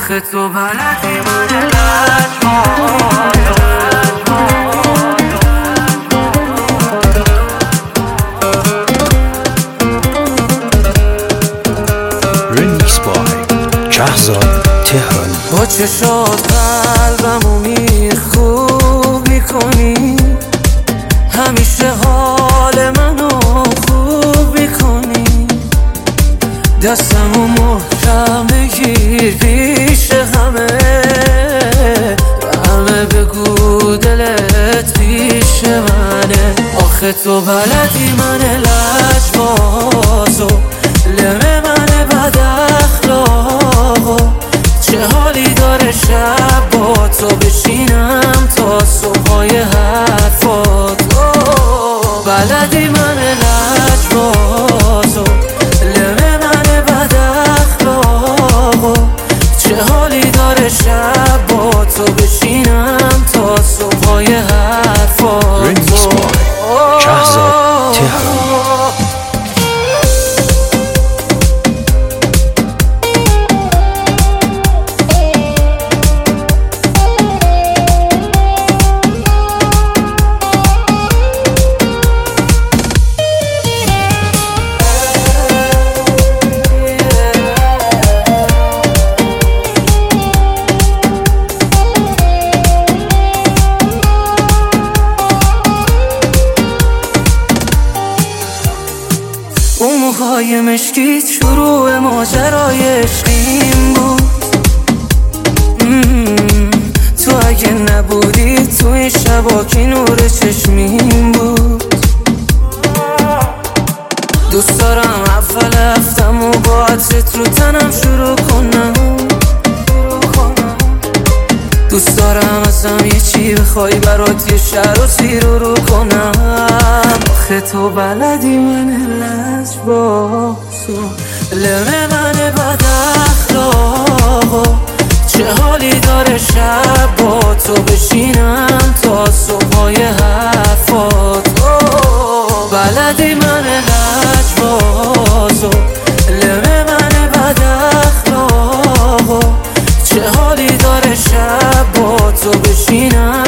آخه تو بلدی من Remix by شهزاد تهرانی. با چشات قلبمو خوب میکنی، همیشه حال منو خوب میکنی، دستمو محکم بگیر پیش همه بگو دلت پیش منه. آخه تو بلدی من لجبازو، لمه من بد اخلاقو، چه حالی داره شب با تو بشینم تا صبحای حرفاتو. بلدی من لجبازو، لمه من بد اخلاقو، چه حالی داره شب با تو بشینم تا صبحای حرفاتو. Remix by شهزاد تهرانی. اون موهای مشکیت شروع ماجرای عشقیم بود. تو اگه نبودی تو این شبا که نور چشمیم بود. دوست دارم اول هفتمو با عطرت رو تنم شروع کنم، دوست دارم ازم یه چی بخوای برات یه شهر و سی رو کنم. آخه تو بلدی من لجبازو، لمه من بد اخلاقو، چه حالی داره شب با تو بشینم تا صبحای حرفاتو. بلدی من لجبازو، لمه من بد اخلاقو، چه حالی داره شب با تو بشینم